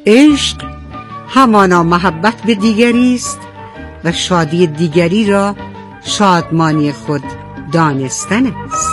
عشق همانا محبت به دیگری است و شادی دیگری را شادمانی خود دانستن است.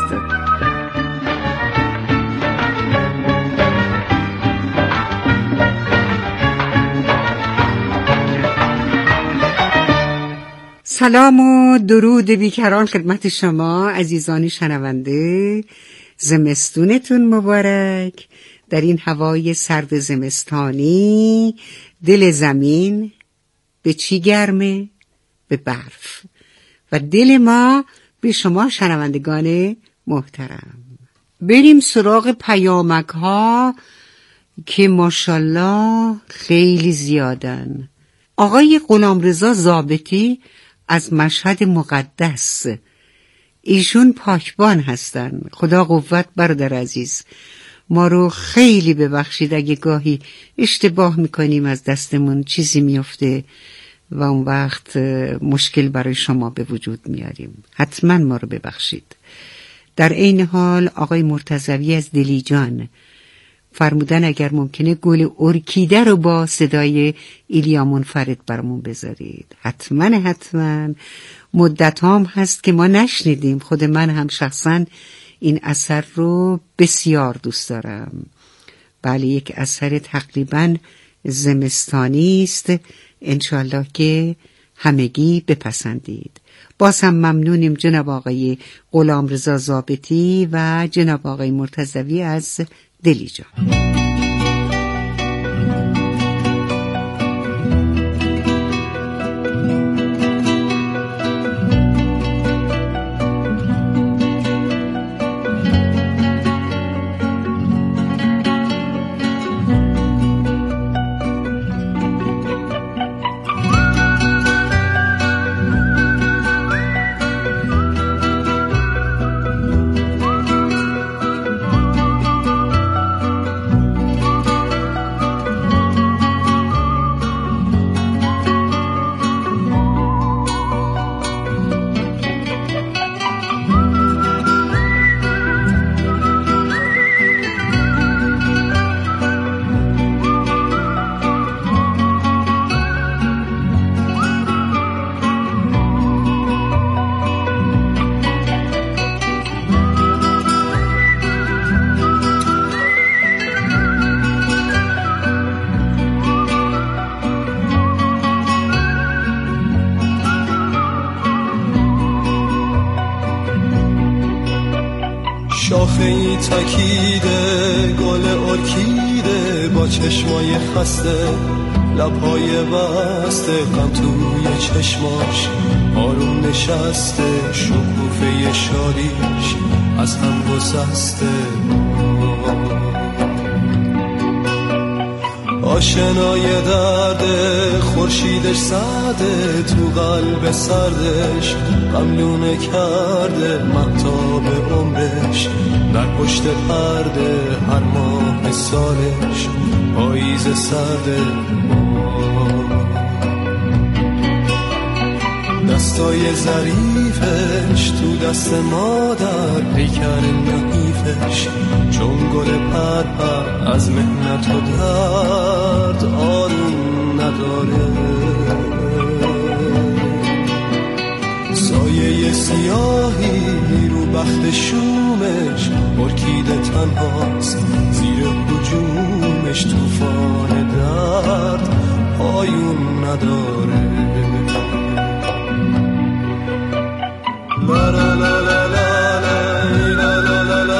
سلام و درود بیکران خدمت شما عزیزان شنونده. زمستونتون مبارک. در این هوای سرد زمستانی دل زمین به چی گرمه؟ به برف. و دل ما به شما شنوندگان محترم. بریم سراغ پیامک ها که ماشاءالله خیلی زیادن. آقای غلامرضا ضابطی از مشهد مقدس، ایشون پاکبان هستن. خدا قوت برادر عزیز. ما رو خیلی ببخشید اگه گاهی اشتباه میکنیم، از دستمون چیزی میفته و اون وقت مشکل برای شما به وجود میاریم. حتما ما رو ببخشید. در عین حال آقای مرتضوی از دلیجان فرمودن اگر ممکنه گل ارکیده رو با صدای ایلیا منفرد برامون بذارید. حتما مدت هم هست که ما نشنیدیم. خود من هم شخصا این اثر رو بسیار دوست دارم. بله، یک اثر تقریبا زمستانی است. انشالله که همگی بپسندید. باز هم ممنونیم جناب آقای غلامرضا ضابطی و جناب آقای مرتضوی از دلیجان. شاخه‌ای تکیده گل ارکیده با چشمای خسته، لبهای بسته، غم توی چشماش آروم نشسته، شکوفه شادیش از هم گسسته. آشنای درده خورشیدش سرده، تو قلب سردش غملونه کرده، مهتاب عمرش در پشت پرده، هر ماه سالش پاییز سرده. دستای ظریفش تو دست مادر، پیکر نحیفش چون گل پرپر، از محنت و درد آروم نداره. سایه سیاهی رو بخت شومش، ارکیده تنهاست زیر هجومش، طوفان درد پایون نداره. لا لا لا لا لا لا لا لا لا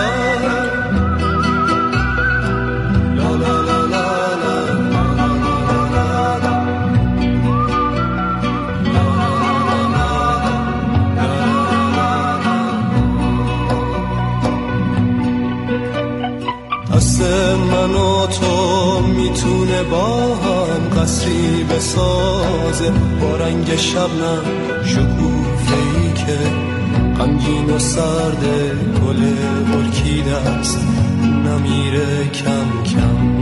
دست من و تو میتونه با هم قصری بسازه، با رنگ شبنم شکوفه‌ای که غمگین و سرده، گل ارکیده است نمیره کم کم.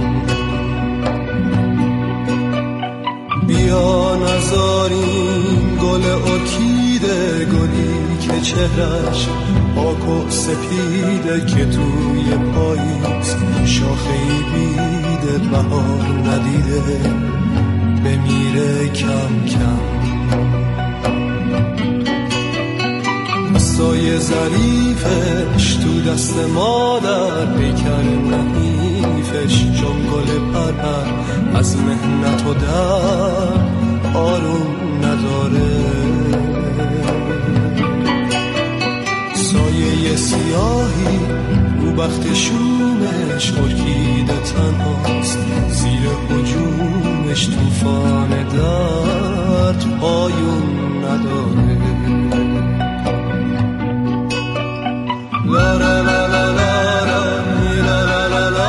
بیا نذاریم گل ارکیده، گلی که چهرش پاک و سپیده که توی پاییز شاخه‌ای بیده بهار ندیده بمیره کم کم. دستای ظریفش تو دست مادر پیکر نحیفش چون گل پرپر از مهنت و در آروم نداره. سایه سیاهی رو بخت شومش ارکیده تنهاست زیر هجومش توفان درد پایون نداره. لا لا لا لا لا لا لا لا لا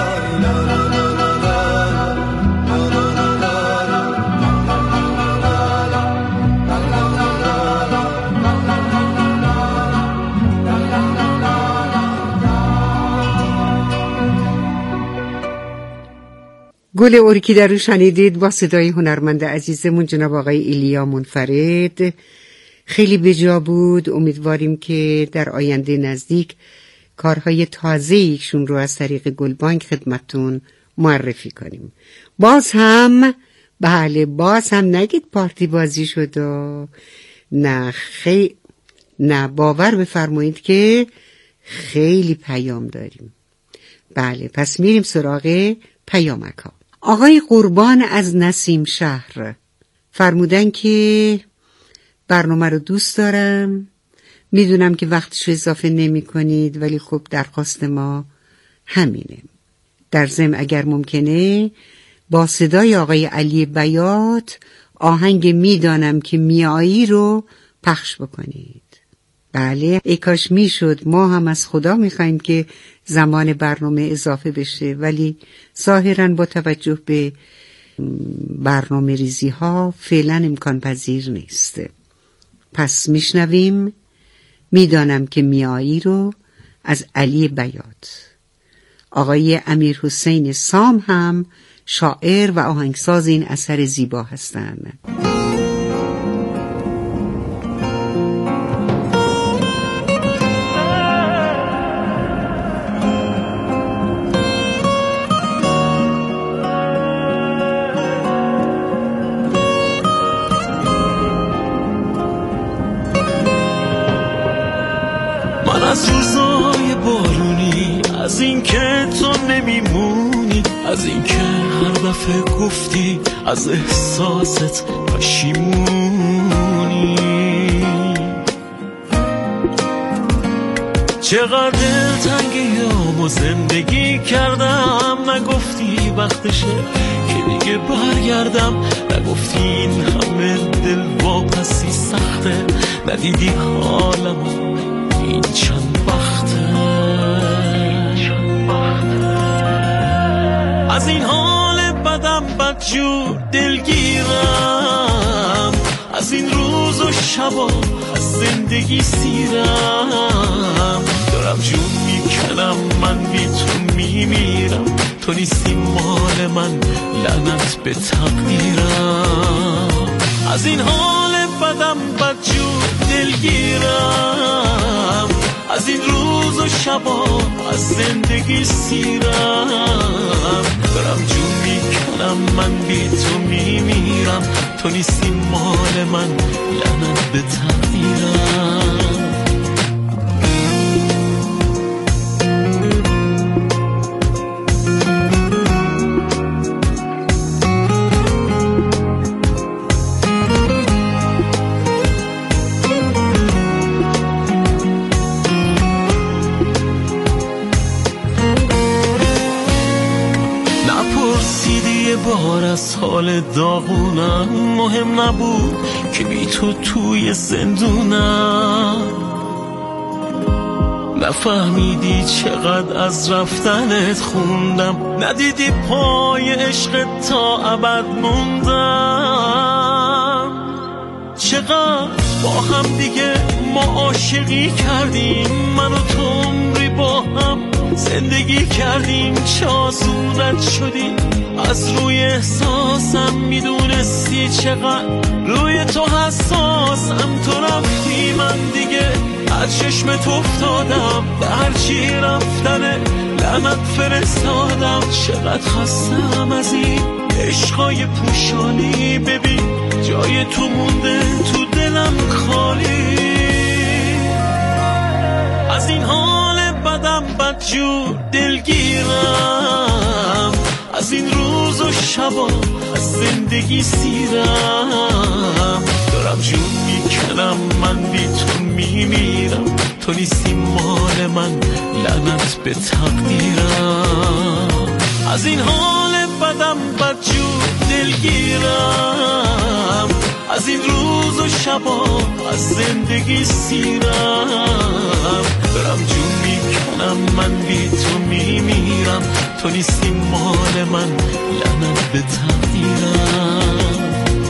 گل ارکیده رو شنیدید با صدای هنرمند عزیزمون جناب آقای ایلیا منفرد. خیلی بجا بود. امیدواریم که در آینده نزدیک کارهای تازه ایشون رو از طریق گلبانک خدمتتون معرفی کنیم. باز هم نگید پارتی بازی شد و نه باور بفرمایید که خیلی پیام داریم. بله، پس میریم سراغ پیامک ها. آقای قربان از نسیم شهر فرمودن که برنامه رو دوست دارم، میدونم که وقتشو اضافه نمی کنید ولی خب درخواست ما همینه. در ضمن اگر ممکنه با صدای آقای علی بیات آهنگ میدانم که میایی رو پخش بکنید. بله، ای کاش میشد. ما هم از خدا میخوایم که زمان برنامه اضافه بشه ولی ظاهراً با توجه به برنامه ریزی ها فعلا امکان پذیر نیست. پس میشنویم میدانم که میایی رو از علی بیات. آقای امیر حسین سام هم شاعر و آهنگساز این اثر زیبا هستند. از روزای بارونی، از این که تو نمیمونی، از این که هر دفعه گفتی از احساست پشیمونی. چقدر دلتنگیام و زندگی کردم، نگفتی وقتشه که دیگه برگردم، نگفتی این همه دل واپسی سخته، ندیدی حالمو این چند وقته. از این حال بدم بدجور دلگیرم، از این روز و شبا از زندگی سیرم، دارم جون میکنم من بی تو میمیرم، تو نیستی مال من لعنت به تقدیرم. از این حال بدم بدجور دلگیرم، از این روز و شبا از زندگی سیرم، دارم جون میکنم من بی تو میمیرم، تو نیستی مال من لعنت به تقدیرم. بار از حال داغونم، مهم نبود که بی تو توی زندونم، نفهمیدی چقدر از رفتنت خوندم، ندیدی پای عشق تا ابد موندم. چقدر با هم دیگه ما عاشقی کردیم، من و تو عمری با هم زندگی کردیم چه آسونت شدیم. از روی احساسم میدونستی چقدر روی تو حساسم. تو رفتی من دیگه از چشمت افتادم، به هرچی رفتنه لعنت فرستادم. چقدر خستم از این عشقای پوشانی، ببین جای تو مونده تو دلم خالی. از این حال بدم بدجور دلگیرم، از این روز و شبا از زندگی سیرم. دارم جون میکنم من بی تو میمیرم، تو نیستی مال من لعنت به تقدیرم. از این حال بدم بدجور دلگیرم، از این روز و شبا از زندگی سیرم. دارم جون میکنم من بی تو میمیرم، تو نیستی مال من لعنت به تقدیرم.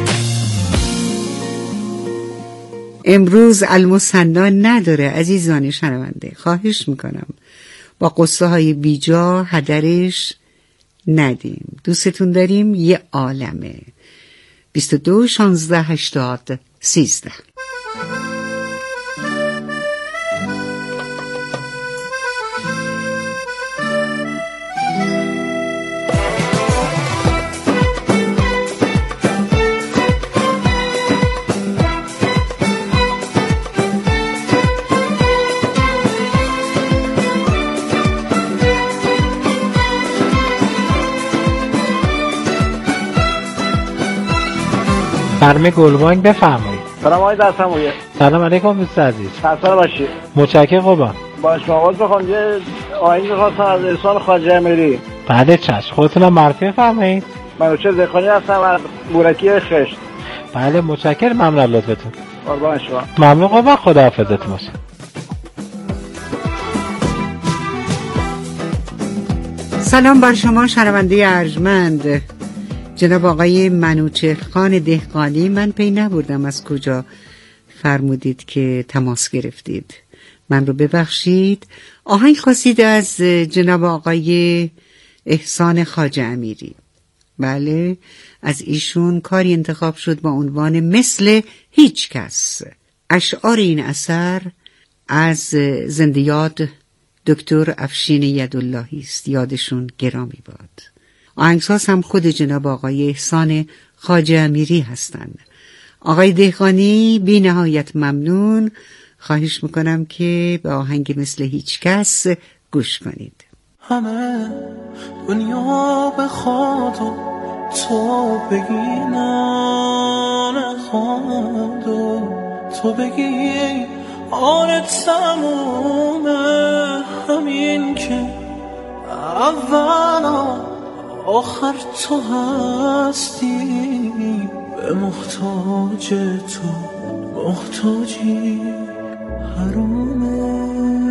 امروز المثنا نداره عزیزان شنونده، خواهش میکنم با قصه های بیجا هدرش ندیم. دوستتون داریم. یه عالمه. 22 16 80 13. فرم گلبانگ بفرمایید. سلام آقای دستمویه. سلام علیکم دوست عزیز. خسته نباشید. متشکرم قربان. با شما آواز بخوام یه آهنگ می‌خواستم از احسان خواجه امیری. بله چشم. خودتونم معرفی بفرمایید. منوچهر دهقانی هستم از بورکی خشت. بله متشکرم، ممنون از لطفتون. قربان شما. ممنون قربان، خداحافظتون باشه. سلام بر شما شنونده ارجمند. جناب آقای منوچهرخان دهقانی، من پی نبردم از کجا فرمودید که تماس گرفتید. من رو ببخشید. آهنگ خواستید از جناب آقای احسان خواجه امیری. بله، از ایشون کاری انتخاب شد با عنوان مثل هیچ کس. اشعار این اثر از زنده یاد دکتر افشین یداللهی است، یادشون گرامی باد. آهنگساز هم خود جناب آقای احسان خواجه امیری هستند. آقای دهقانی بی نهایت ممنون. خواهش میکنم که به آهنگ مثل هیچ کس گوش کنید. همه دنیا بخواد و تو بگی نه نخواد و تو بگی آره تمومه، همین که اولا آخر تو هستی، به محتاج تو محتاجی حرومه.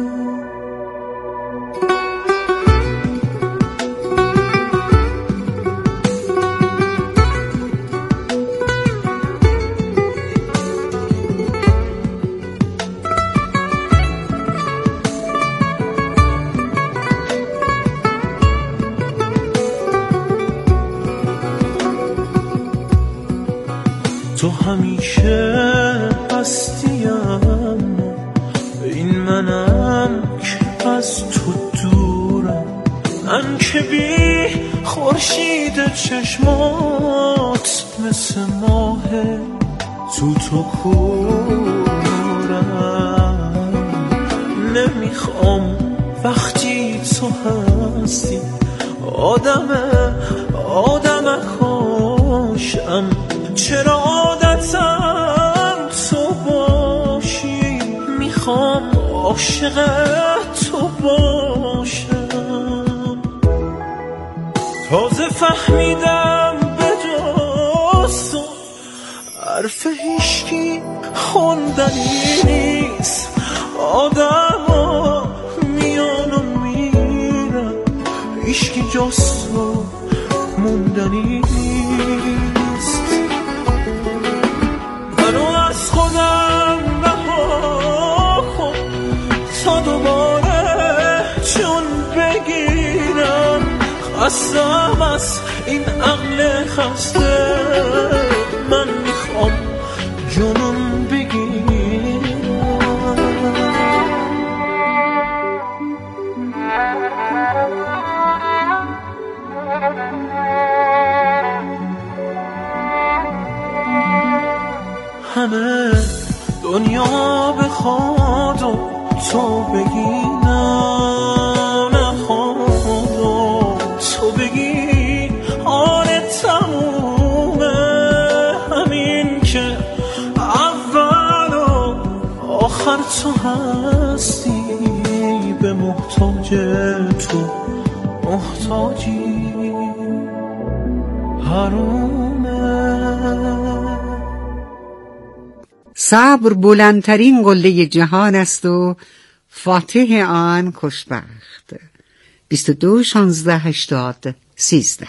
تو همیشه هستیم، این منم که از تو دورم، من که بی خورشید چشمات مثل ماه تو کورم. نمیخوام وقتی تو هستی آدم کاشم، چرا عادتم تو باشی، میخوام عاشق تو باشم. تازه فهمیدم به جز تو حرف هیچکی خوندنی نیست، آدم ها میان و میرن، هیچکی جز تو موندنی نیست. منو از خودم رها کن تا دوباره، چون بگیرم. خستم از این عقل خسته، من میخوام جنون بگیرم. همه دنیا بخواد و تو بگی نه نخواد و تو بگی آره تمومه، همین که اول و آخر تو هستی، به محتاج تو محتاجی حرومه. صبر بلندترین قله جهان است و فاتح آن خوشبخت. 22 16 80 13.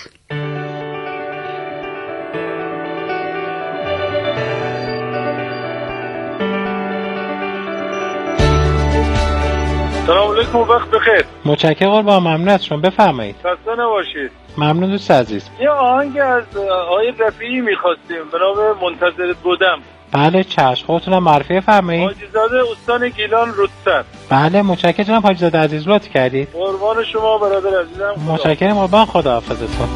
سلام علیکم، وقت بخیر. متشکرم قربان، ممنون از شما. بفرمایید. خسته نباشید. ممنون دوست عزیز. یه آهنگ از آقای رفیعی می‌خواستیم به نام منتظر بودم. بله چشم، خودتونم معرفی فرمایید. حاجی‌زاده استان گیلان رودسر. بله متشکرم جناب حاجی‌زاده عزیز، لطف کردید. قربان شما برادر عزیزم. متشکرم قربان، خداحافظتون.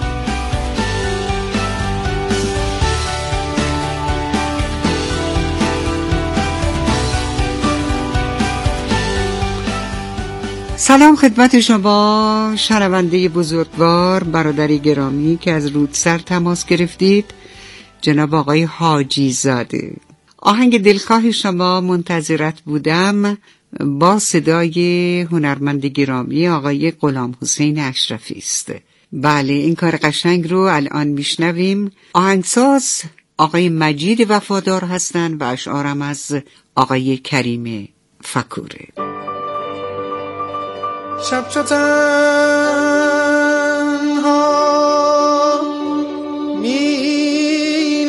سلام خدمت شما شنونده بزرگوار، برادری گرامی که از رودسر تماس گرفتید، جناب آقای حاجی زاده. آهنگ دلخواه شما منتظرت بودم با صدای هنرمند گرامی آقای غلام حسین اشرفی است. بله این کار قشنگ رو الان میشنویم. آهنگساز آقای مجید وفادار هستند و اشعارم از آقای کریم فکوره. شب چو تنها می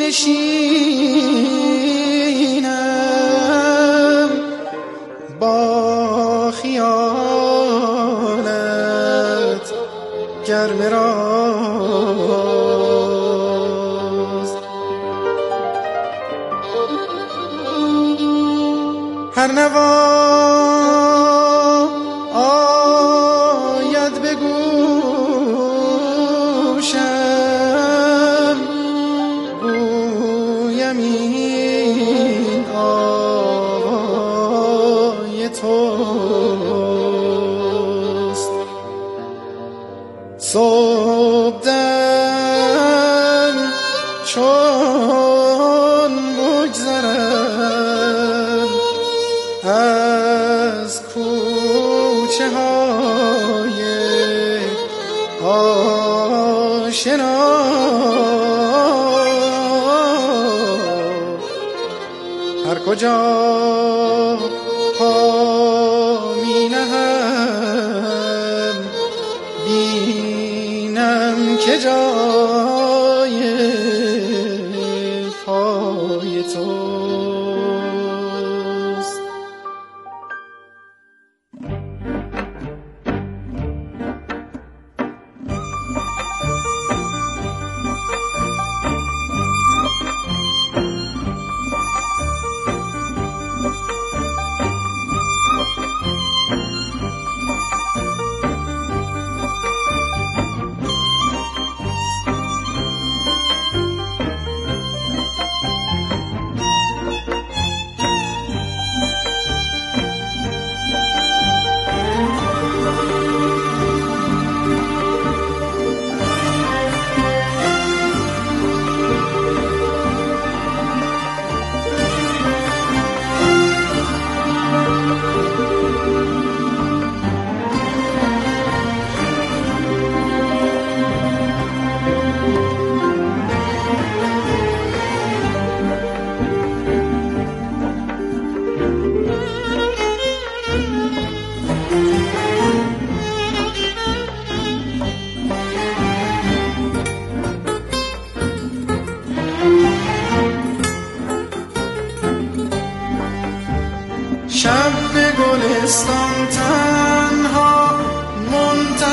نشینم با خیالت گرم راست، هر نوا صبحدم چون بگذرم از کوچه های آشنا، هر کجا پا می نهم بینم که جای پای توست.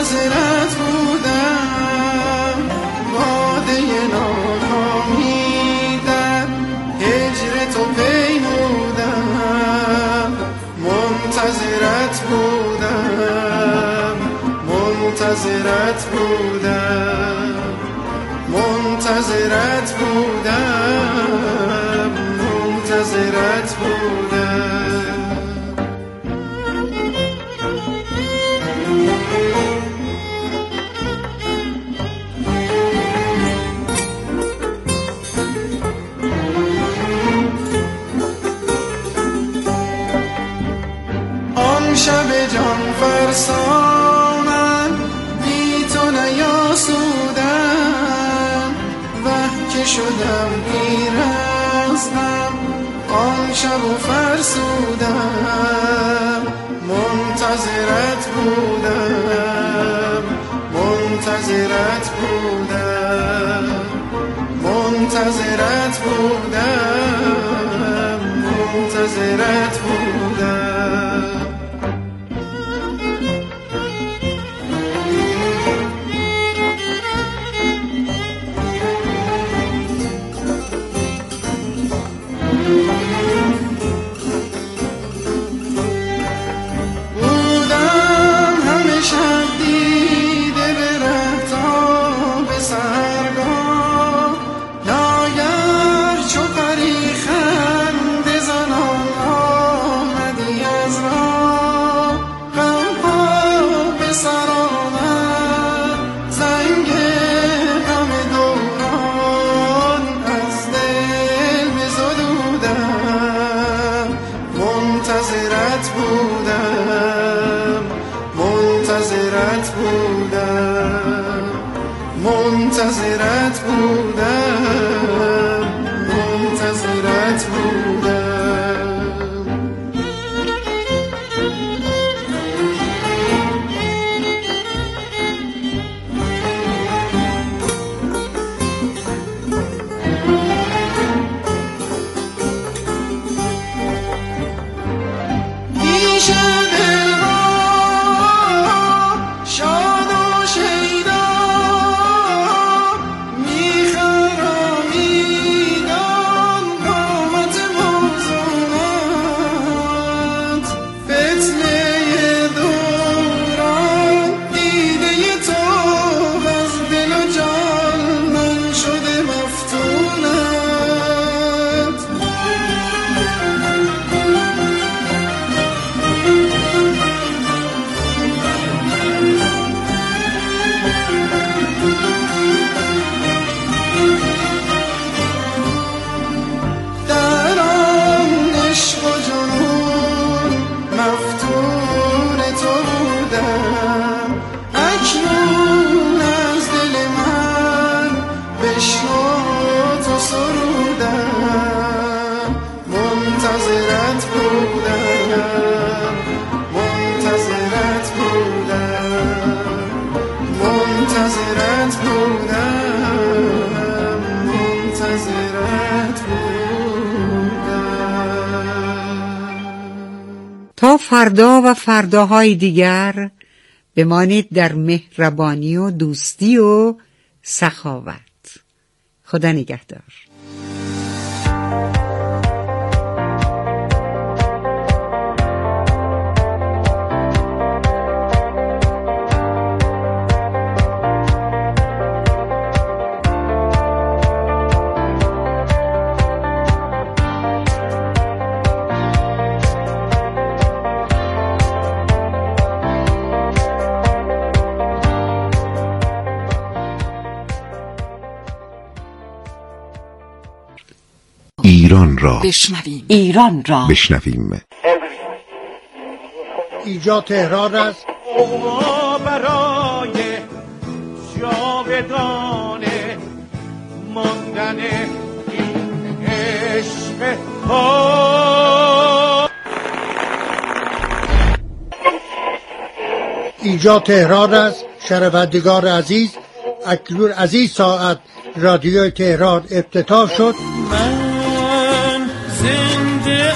منتظرت بودم، باده ناکامی در هجر تو پیمودم، منتظرت بودم، منتظرت بودم، منتظرت بودم، منتظرت بودم. آن شب جان فرسا من بی تو نیاسودم، وه که شدم پیر از غم آن شب و فرسودم، منتظرت بودم، منتظرت بودم، منتظرت بودم، منتظرت بودم. بودم همه شب دیده به ره تا به سرگاه، ناگه چو پری خنده زنان آمدی از راه، غمها به سر آمد زنگ غم دوران از دل بزدودم، منتظرت بودم، منتظرت بودم، منتظرت بودم، منتظرت بودم. منتظرت بودم، منتظرت بودم، منتظرت بودم، منتظرت بودم. تا فردا و فرداهای دیگر بمانید در مهربانی و دوستی و سخاوت. خدا نگهدار. ایران را بشنویم، ایران را بشنویم. اینجا تهران است. ما برای جاودانه ماندن این عشق ها. اینجا تهران است. شنوندگان عزیز، اکنون از این ساعت رادیو تهران افتتاح شد. من زنده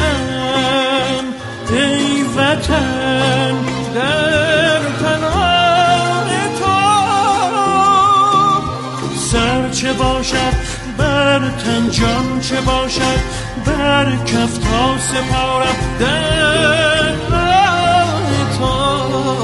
ام ای وطن در پناه چه باشد، بر تن جان چه باشد، بر کف تا سپارم در راه تو.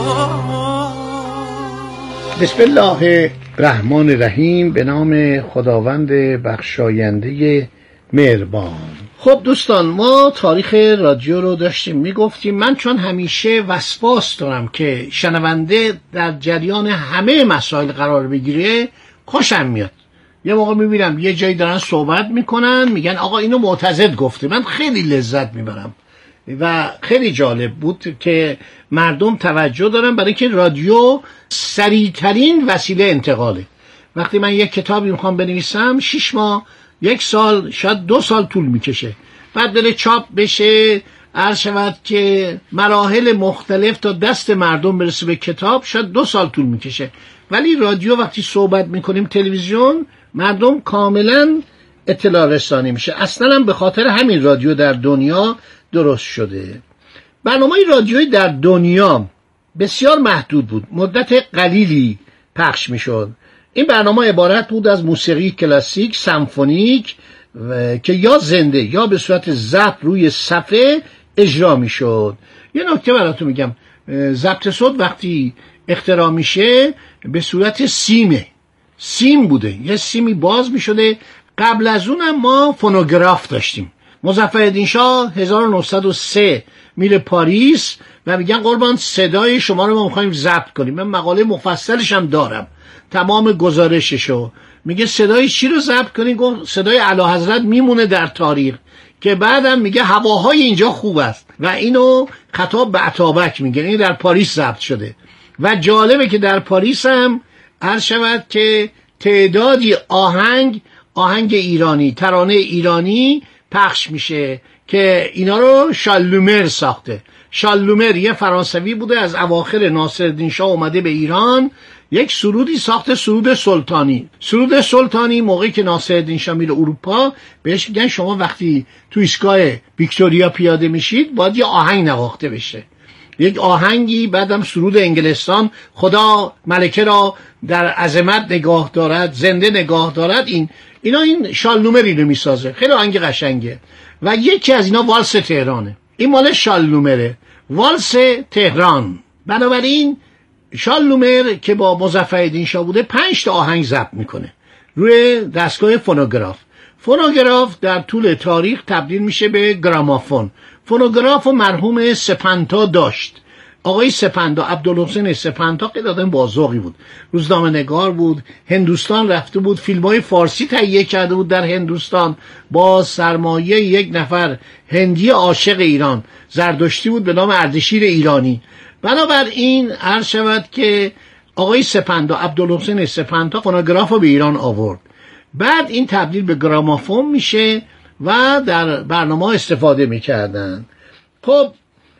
بسم الله الرحمن الرحیم. به نام خداوند بخشاینده مهربان. خب دوستان، ما تاریخ رادیو رو داشتیم میگفتیم. من چون همیشه وسواس دارم که شنونده در جریان همه مسائل قرار بگیره، خوشم میاد. یه موقع میبینم یه جایی دارن صحبت میکنن، میگن آقا اینو معتضد گفته، من خیلی لذت میبرم و خیلی جالب بود که مردم توجه دارن، برای که رادیو سریعترین وسیله انتقاله. وقتی من یک کتابی میخوام بنویسم 6 ماه، 1 سال، شاید 2 سال طول میکشه، بعد بره چاپ بشه، عرض شود که مراحل مختلف تا دست مردم برسه به کتاب، شاید 2 سال طول میکشه. ولی رادیو وقتی صحبت میکنیم، تلویزیون، مردم کاملا اطلاع رسانی میشه. اصلا هم به خاطر همین رادیو در دنیا درست شده. برنامه رادیویی در دنیا بسیار محدود بود، مدت قلیلی پخش میشد. این برنامه عبارت بود از موسیقی کلاسیک، سمفونیک که یا زنده یا به صورت ضبط روی صفحه اجرا میشد. یه نکته براتون میگم، ضبط صوت وقتی اختراع میشه به صورت سیم بوده، یه سیمی باز میشده. قبل از اونم ما فونوگراف داشتیم. مظفرالدین شاه 1903 میره پاریس و میگن قربان صدای شما رو ما میخوایم ضبط کنیم. من مقاله مفصلش هم دارم، تمام گزارششو. میگه صدای چی رو ضبط کنیم؟ گفت صدای اعلیحضرت میمونه در تاریخ، که بعدم میگه هواهای اینجا خوب است و اینو خطاب به اتابک میگه. این در پاریس ضبط شده و جالبه که در پاریس هم عرض شود که تعدادی آهنگ ایرانی، ترانه ایرانی پخش میشه که اینا رو شالومر ساخته. شالومر یه فرانسوی بوده، از اواخر ناصرالدین شاه اومده به ایران، یک سرودی ساخته، سرود سلطانی. موقعی که ناصرالدین شاه میره اروپا، بهش میگن شما وقتی تو ایستگاه ویکتوریا پیاده میشید باید یه آهنگ نواخته بشه، یک آهنگی. بعدم سرود انگلستان، خدا ملکه را در عظمت نگاه دارد، زنده نگاه دارد. این شالومری رو میسازه، خیلی آهنگ قشنگه. و یکی از اینا والس تهرانه، این مال شالومره، والس تهران. بنابراین شالومر که با مظفرالدین شاه بوده 5 تا آهنگ ضبط میکنه روی دستگاه فونوگراف. فونوگراف در طول تاریخ تبدیل میشه به گرامافون. فونوگراف و مرحوم سپنتا داشت. آقای سپنتا، عبدالحسین سپنتا، خیلی آدم باذوقی بود، روزنامه نگار بود، هندوستان رفته بود، فیلم‌های فارسی تهیه کرده بود در هندوستان با سرمایه یک نفر هندی عاشق ایران، زردشتی بود به نام اردشیر ایرانی. بنابراین عرض شود که آقای سپنتا، عبدالحسین سپنتا، فونوگراف رو به ایران آورد. بعد این تبدیل به گرامافون میشه و در برنامه استفاده میکردن. خب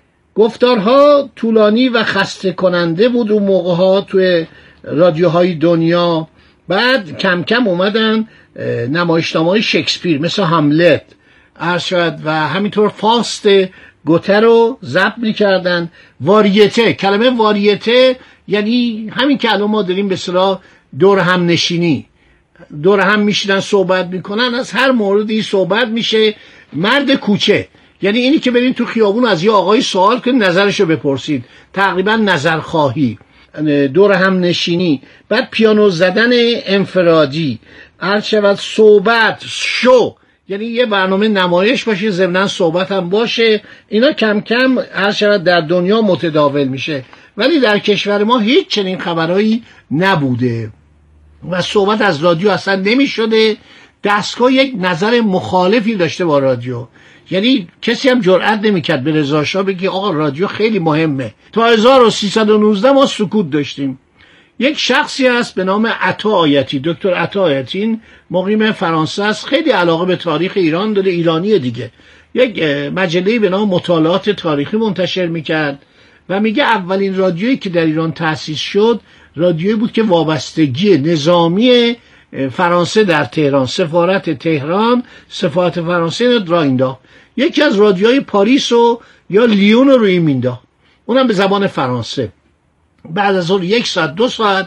گفتارها طولانی و خسته کننده بود اون موقع ها توی رادیوهای دنیا. بعد کم کم اومدن نمایشنامه‌های شکسپیر مثل هملت عرض شد و همینطور فاست گوته رو ضبط می‌کردن. واریته، کلمه واریته یعنی همین که الان ما داریم به اصطلاح دور هم نشینی، دور هم میشینن صحبت میکنن، از هر موردی صحبت میشه. مرد کوچه یعنی اینی که برین تو خیابون از یه آقای سوال کنید، نظرشو بپرسید، تقریبا نظرخواهی. دور هم نشینی، بعد پیانو زدن انفرادی، عرض شود صحبت، شو یعنی یه برنامه نمایش باشه ضمن صحبت هم باشه. اینا کم کم عرض شود در دنیا متداول میشه، ولی در کشور ما هیچ چنین خبرایی نبوده و صحبت از رادیو اصلا نمی شده. دستگاه یک نظر مخالفی داشته با رادیو، یعنی کسی هم جرئت نمی‌کرد به رضا شاه بگه آقا رادیو خیلی مهمه. تا 1319 ما سکوت داشتیم. یک شخصی هست به نام عطا آیتی، دکتر عطا آیتی، مقیم فرانسه است، خیلی علاقه به تاریخ ایران داره، ایرانی دیگه. یک مجله به نام مطالعات تاریخی منتشر میکرد و میگه اولین رادیویی که در ایران تأسیس شد رادیویی بود که وابستگی نظامی فرانسه در تهران، سفارت تهران، سفارت فرانسه را انداخت. یکی از رادیوهای پاریس و یا لیون رو روی مینداخت، اونم به زبان فرانسه. بعد از اون 1 ساعت 2 ساعت